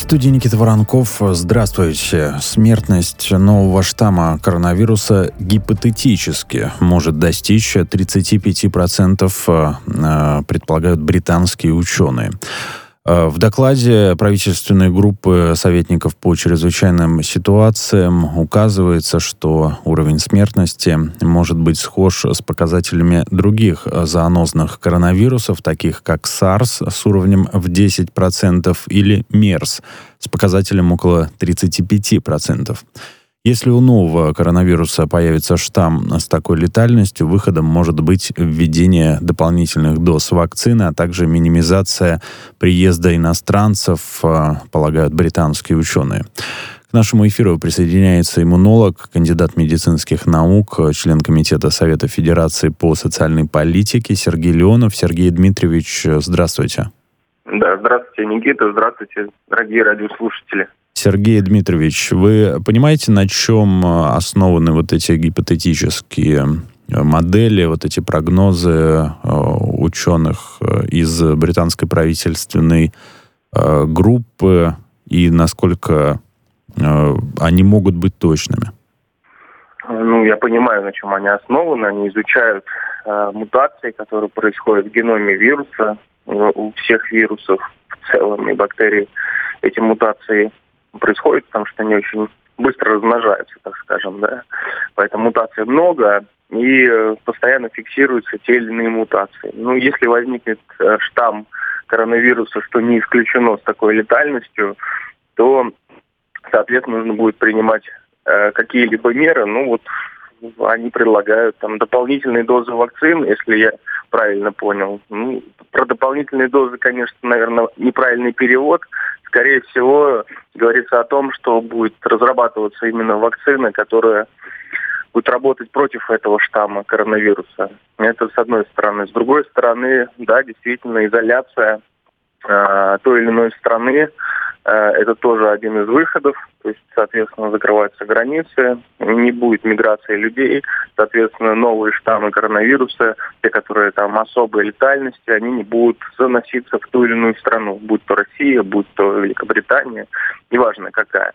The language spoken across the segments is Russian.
студии Никита Воронков. Здравствуйте. Смертность нового штамма коронавируса гипотетически может достичь 35%, предполагают британские ученые. В докладе правительственной группы советников по чрезвычайным ситуациям указывается, что уровень смертности может быть схож с показателями других зоонозных коронавирусов, таких как SARS с уровнем в 10% или MERS с показателем около 35%. Если у нового коронавируса появится штамм с такой летальностью, выходом может быть введение дополнительных доз вакцины, а также минимизация приезда иностранцев, полагают британские ученые. К нашему эфиру присоединяется иммунолог, кандидат медицинских наук, член Комитета Совета Федерации по социальной политике Сергей Леонов. Сергей Дмитриевич, здравствуйте. Да, здравствуйте, Никита, здравствуйте, дорогие радиослушатели. Сергей Дмитриевич, вы понимаете, на чем основаны вот эти гипотетические модели, вот эти прогнозы ученых из британской правительственной группы и насколько они могут быть точными? Я понимаю, на чем они основаны. Они изучают мутации, которые происходят в геноме вируса, у всех вирусов в целом и бактерий. Эти мутации происходит, потому что они очень быстро размножаются, так скажем, да. Поэтому мутаций много, и постоянно фиксируются те или иные мутации. Если возникнет штамм коронавируса, что не исключено с такой летальностью, то, соответственно, нужно будет принимать какие-либо меры. Они предлагают дополнительные дозы вакцин, если я правильно понял. Про дополнительные дозы, конечно, наверное, неправильный перевод. Скорее всего, говорится о том, что будет разрабатываться именно вакцина, которая будет работать против этого штамма коронавируса. Это с одной стороны. С другой стороны, да, действительно, изоляция той или иной страны это тоже один из выходов. То есть, соответственно, закрываются границы, не будет миграции людей. Соответственно, новые штаммы коронавируса, те, которые особой летальности, они не будут заноситься в ту или иную страну. Будь то Россия, будь то Великобритания, неважно какая.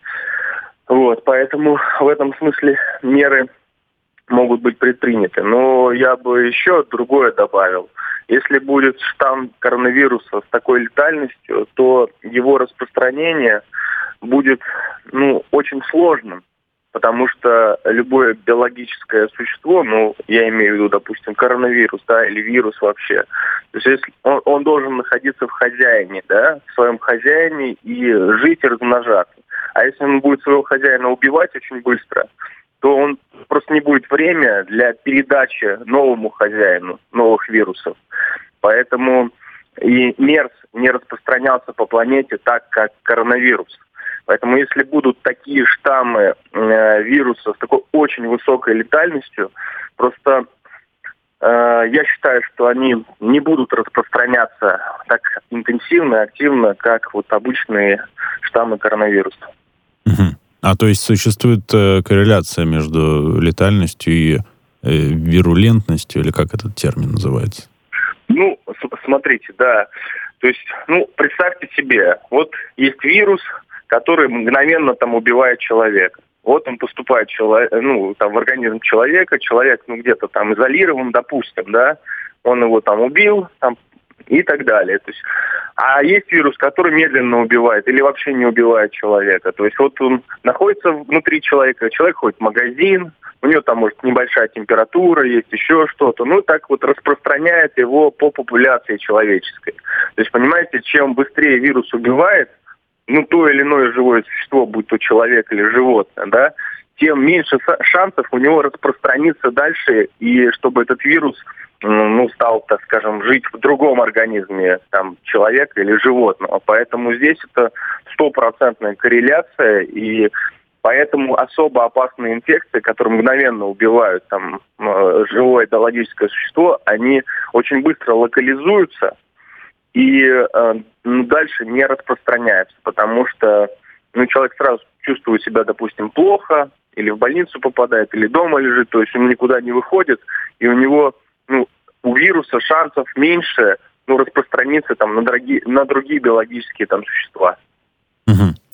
Поэтому в этом смысле меры могут быть предприняты. Но я бы еще другое добавил. Если будет штамм коронавируса с такой летальностью, то его распространение будет очень сложным, потому что любое биологическое существо, я имею в виду, допустим, коронавирус, да, или вирус вообще, то есть если он должен находиться в хозяине, да, в своем хозяине и жить и размножаться. А если он будет своего хозяина убивать очень быстро, то он просто не будет времени для передачи новому хозяину новых вирусов. Поэтому и MERS не распространялся по планете так, как коронавирус. Поэтому если будут такие штаммы вируса с такой очень высокой летальностью, просто я считаю, что они не будут распространяться так интенсивно и активно, как обычные штаммы коронавируса. То есть существует корреляция между летальностью и вирулентностью, или как этот термин называется? Смотрите, да. То есть, представьте себе, есть вирус, который мгновенно убивает человека. Он поступает в организм человека, человек где-то изолирован, допустим, да, он его убил, и так далее. То есть, а есть вирус, который медленно убивает или вообще не убивает человека. То есть он находится внутри человека, человек ходит в магазин, у него может небольшая температура, есть еще что-то. Так распространяет его по популяции человеческой. То есть, понимаете, чем быстрее вирус убивает, то или иное живое существо, будь то человек или животное, да, тем меньше шансов у него распространиться дальше, и чтобы этот вирус стал, так скажем, жить в другом организме, человека или животного. Поэтому здесь это 100% корреляция, и поэтому особо опасные инфекции, которые мгновенно убивают живое биологическое существо, они очень быстро локализуются и дальше не распространяются, потому что человек сразу чувствует себя, допустим, плохо, или в больницу попадает, или дома лежит, то есть он никуда не выходит, и у него у вируса шансов меньше распространиться на другие биологические существа.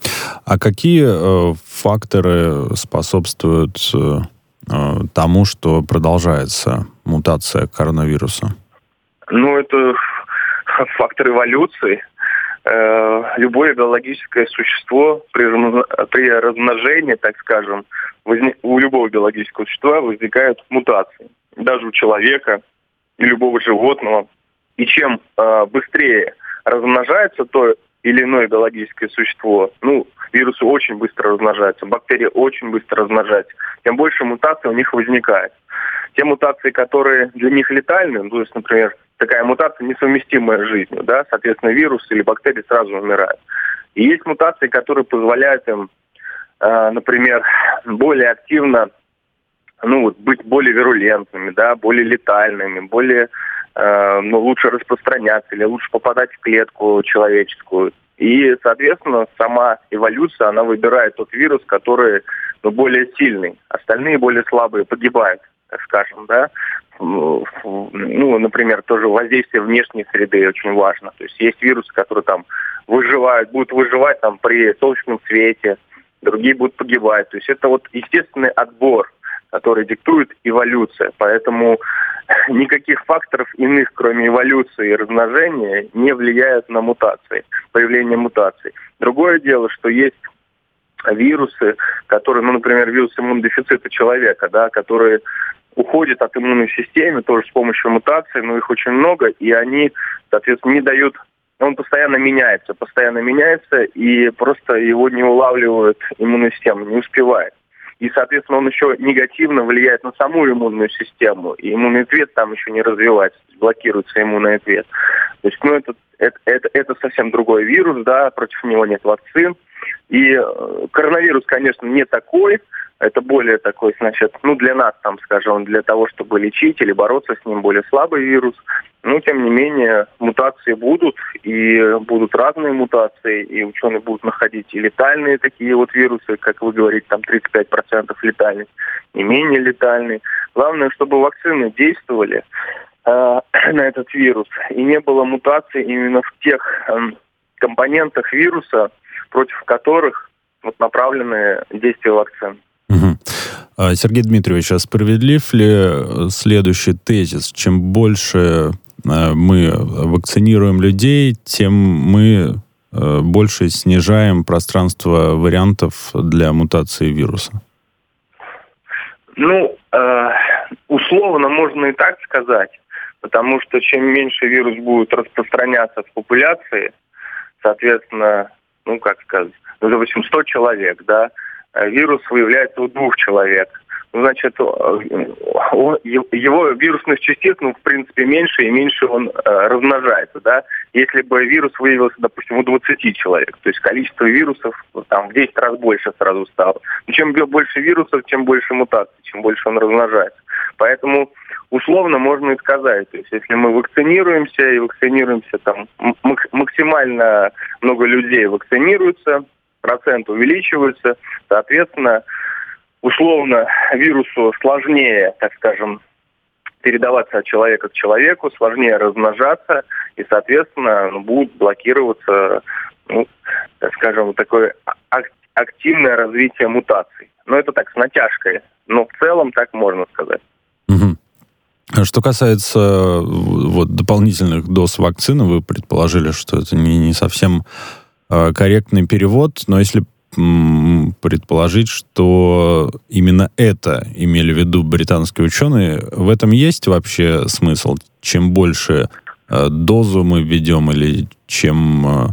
А какие факторы способствуют тому, что продолжается мутация коронавируса? Ну, это фактор эволюции. Любое биологическое существо при размножении, так скажем, у любого биологического существа возникают мутации. Даже у человека и любого животного. И чем быстрее размножается то или иное биологическое существо, вирусы очень быстро размножаются, бактерии очень быстро размножаются, тем больше мутаций у них возникает. Те мутации, которые для них летальны, то есть, например, такая мутация несовместимая с жизнью, да, соответственно, вирус или бактерии сразу умирают. И есть мутации, которые позволяют им, например, более активно, быть более вирулентными, да, более летальными, более лучше распространяться или лучше попадать в клетку человеческую. И, соответственно, сама эволюция, она выбирает тот вирус, который более сильный. Остальные более слабые погибают, так скажем, да. Например, тоже воздействие внешней среды очень важно. То есть есть вирусы, которые там будут выживать там при солнечном свете, другие будут погибать. То есть это естественный отбор, который диктует эволюция. Поэтому никаких факторов иных, кроме эволюции и размножения, не влияют на мутации, появление мутаций. Другое дело, что есть вирусы, которые, например, вирус иммунодефицита человека, да, которые уходят от иммунной системы тоже с помощью мутаций, но их очень много, и они, соответственно, не дают. Он постоянно меняется, и просто его не улавливает иммунная система, не успевает. И, соответственно, он еще негативно влияет на саму иммунную систему, и иммунный ответ там еще не развивается, блокируется иммунный ответ. То есть, это совсем другой вирус, да, против него нет вакцин. И коронавирус, конечно, не такой, это более такой, значит, для нас, там, скажем, для того, чтобы лечить или бороться с ним, более слабый вирус. Но, тем не менее, мутации будут, и будут разные мутации, и ученые будут находить и летальные такие вирусы, как вы говорите, там 35% летальных, и менее летальные. Главное, чтобы вакцины действовали на этот вирус, и не было мутаций именно в тех компонентах вируса, против которых направлены действия вакцин. Угу. Сергей Дмитриевич, а справедлив ли следующий тезис? Чем больше мы вакцинируем людей, тем мы больше снижаем пространство вариантов для мутации вируса? Условно можно и так сказать, потому что чем меньше вирус будет распространяться в популяции, соответственно, допустим, 100 человек, да, вирус выявляется у 2 человек. Значит, его вирусных частиц, в принципе, меньше, и меньше он размножается, да. Если бы вирус выявился, допустим, у 20 человек, то есть количество вирусов там в 10 раз больше сразу стало. Но чем больше вирусов, тем больше мутаций, чем больше он размножается. Поэтому условно можно и сказать, то есть если мы вакцинируемся, там максимально много людей вакцинируются, процент увеличивается, соответственно, условно вирусу сложнее, так скажем, передаваться от человека к человеку, сложнее размножаться, и, соответственно, будет блокироваться, так скажем, такое активное развитие мутаций. Но это так, с натяжкой. Но в целом так можно сказать. Угу. Что касается дополнительных доз вакцины, вы предположили, что это не совсем корректный перевод, но если предположить, что именно это имели в виду британские ученые, в этом есть вообще смысл? Чем больше дозу мы введем или чем,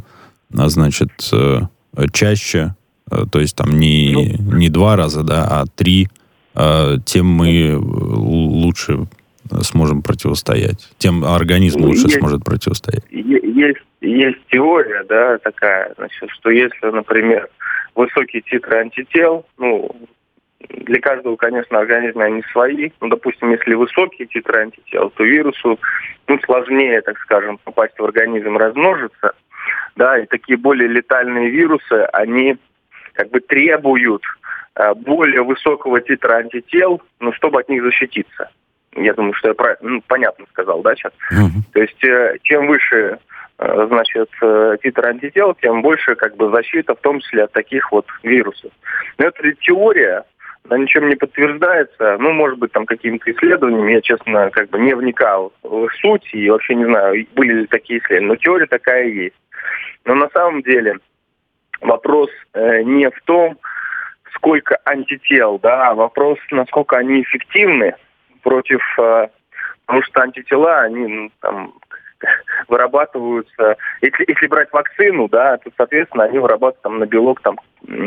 чаще, то есть там не 2 раза, да, а 3, тем мы лучше сможем противостоять, тем организм лучше сможет противостоять. Есть теория, да, такая, значит, что если, например, высокие титры антител, для каждого, конечно, организма они свои, допустим, если высокие титры антител, то вирусу, сложнее, так скажем, попасть в организм, размножиться, да, и такие более летальные вирусы, они требуют более высокого титра антител, чтобы от них защититься. Я думаю, что я понятно сказал, да, сейчас? То есть, чем выше значит, титр антител, тем больше как бы защита, в том числе от таких вот вирусов. Но это теория, она ничем не подтверждается. Ну, может быть, там какими-то исследованиями. Я, честно, как бы не вникал в суть и вообще не знаю, были ли такие исследования. Но теория такая есть. Но на самом деле вопрос не в том, сколько антител, да, а вопрос, насколько они эффективны против... Потому что антитела, они там вырабатываются... Если брать вакцину, да, то, соответственно, они вырабатываются там на белок там,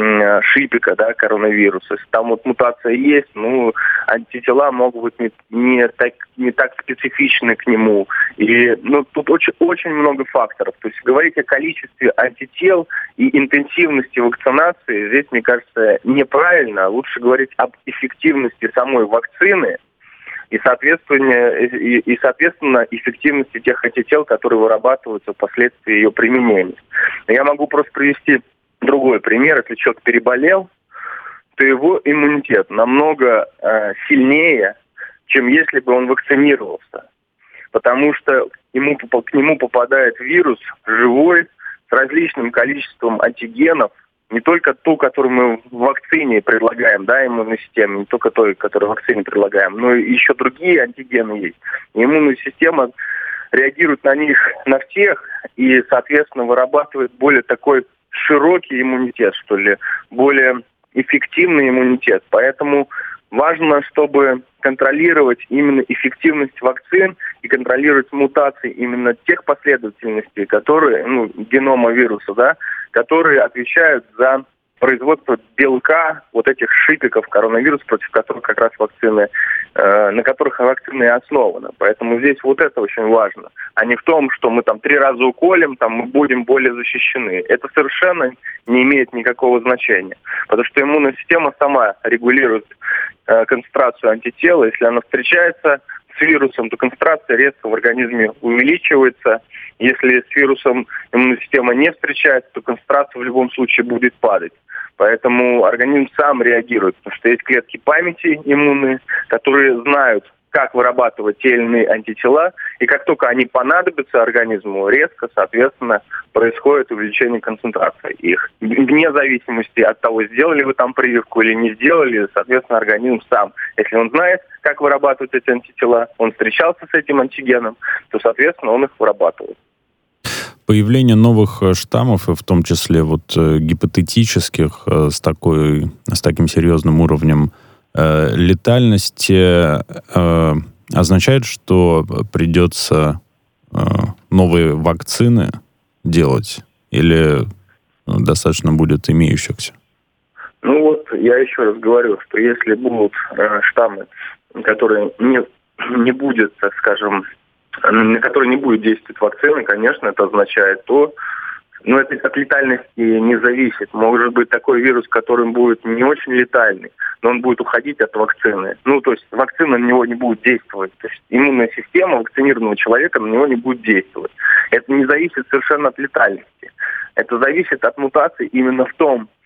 шипика, да, коронавируса. Если там вот мутация есть, ну, антитела могут быть не так специфичны к нему. И, ну, тут очень много факторов. То есть говорить о количестве антител и интенсивности вакцинации здесь, мне кажется, неправильно. Лучше говорить об эффективности самой вакцины, и, соответственно, эффективности тех антител, которые вырабатываются впоследствии ее применения. Я могу просто привести другой пример. Если человек переболел, то его иммунитет намного сильнее, чем если бы он вакцинировался. Потому что к нему попадает вирус живой с различным количеством антигенов, не только ту, которую мы в вакцине предлагаем, да, иммунной системе, не только той, которую в вакцине предлагаем, но и еще другие антигены есть. И иммунная система реагирует на них, на всех, и, соответственно, вырабатывает более такой широкий иммунитет, что ли, более эффективный иммунитет. Поэтому важно, чтобы контролировать именно эффективность вакцин и контролировать мутации именно тех последовательностей, которые, генома вируса, да, которые отвечают за производство белка, вот этих шипиков коронавируса, против которых как раз вакцины, на которых вакцины и основаны. Поэтому здесь вот это очень важно, а не в том, что мы там 3 раза уколем, там мы будем более защищены. Это совершенно не имеет никакого значения, потому что иммунная система сама регулирует концентрацию антитела. Если она встречается с вирусом, то концентрация резко в организме увеличивается. Если с вирусом иммунная система не встречается, то концентрация в любом случае будет падать. Поэтому организм сам реагирует, потому что есть клетки памяти иммунные, которые знают, как вырабатывать те или иные антитела, и как только они понадобятся организму, резко, соответственно, происходит увеличение концентрации их. Вне зависимости от того, сделали вы там прививку или не сделали, соответственно, организм сам, если он знает, как вырабатывать эти антитела, он встречался с этим антигеном, то, соответственно, он их вырабатывает. Появление новых штаммов, и в том числе гипотетических, с таким серьезным уровнем летальности, означает, что придется новые вакцины делать, или достаточно будет имеющихся? Ну вот, я еще раз говорю, что если будут штаммы, которые не будет, так скажем, на которые не будет действовать вакцины, конечно, это означает то, но это от летальности не зависит. Может быть такой вирус, который будет не очень летальный, но он будет уходить от вакцины. То есть вакцина на него не будет действовать. То есть иммунная система вакцинированного человека на него не будет действовать. Это не зависит совершенно от летальности. Это зависит от мутаций именно в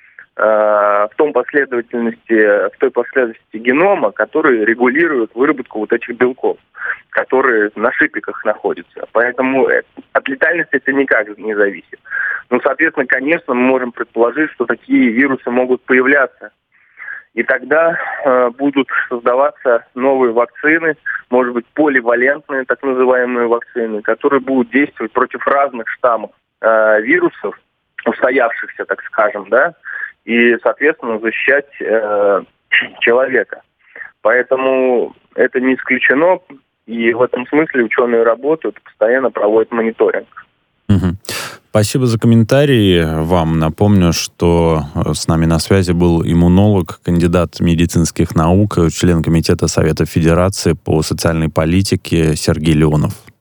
той последовательности генома, которые регулируют выработку вот этих белков, которые на шипиках находятся. Поэтому от летальности это никак не зависит. Соответственно, конечно, мы можем предположить, что такие вирусы могут появляться. И тогда будут создаваться новые вакцины, может быть, поливалентные, так называемые вакцины, которые будут действовать против разных штаммов вирусов, устоявшихся, так скажем, да, и, соответственно, защищать человека. Поэтому это не исключено, и в этом смысле ученые работают, постоянно проводят мониторинг. Угу. Спасибо за комментарии. Вам напомню, что с нами на связи был иммунолог, кандидат медицинских наук, член Комитета Совета Федерации по социальной политике Сергей Леонов.